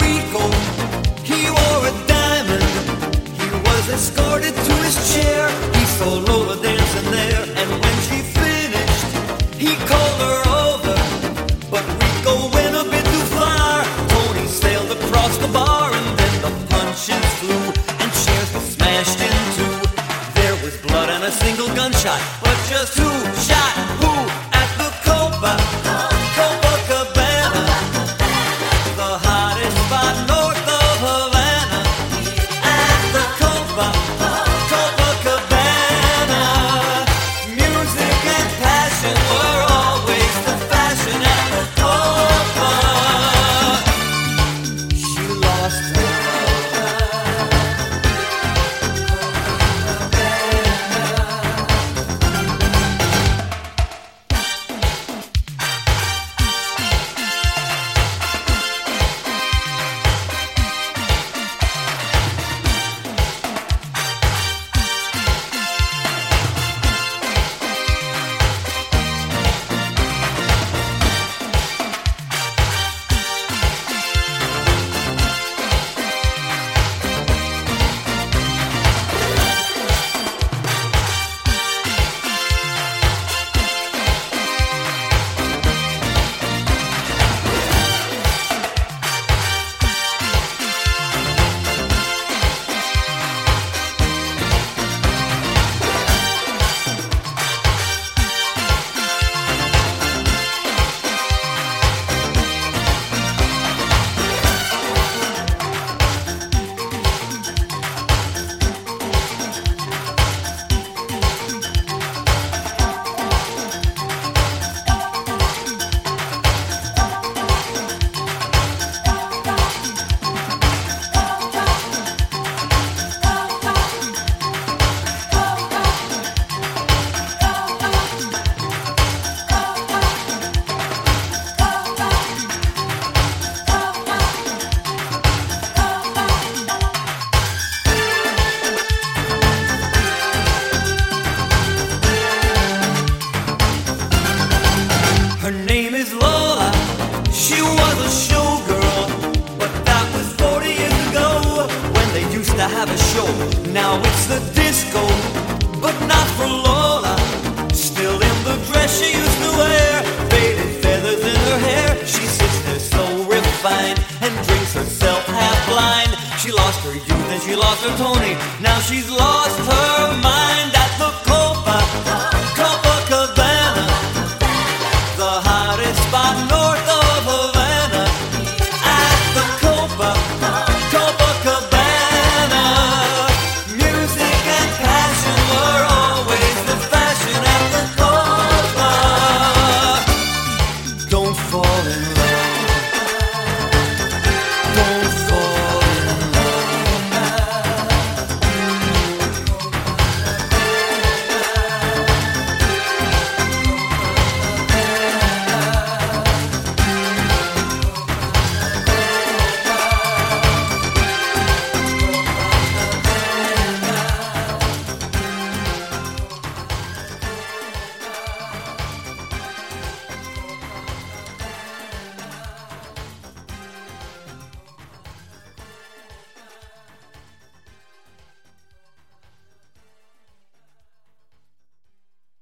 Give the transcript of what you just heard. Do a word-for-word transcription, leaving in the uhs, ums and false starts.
Rico, he wore a diamond. He was escorted to his chair. He saw Lola dancing there, and when she finished, he called her over. But Rico went a bit too far. Tony sailed across the bar, and then the punches flew, and chairs were smashed in two. There was blood and a single gunshot, but just who shot who at the Copa? Copacabana, the hottest spot north of Havana. At the Copa, Copacabana, music and passion were always the fashion at the Copa. She lost her Her name is Lola, she was a showgirl, but that was forty years ago, when they used to have a show. Now it's the disco, but not for Lola, still in the dress she used to wear, faded feathers in her hair. She sits there so refined, and drinks herself half blind. She lost her youth and she lost her Tony, now she's lost her mind.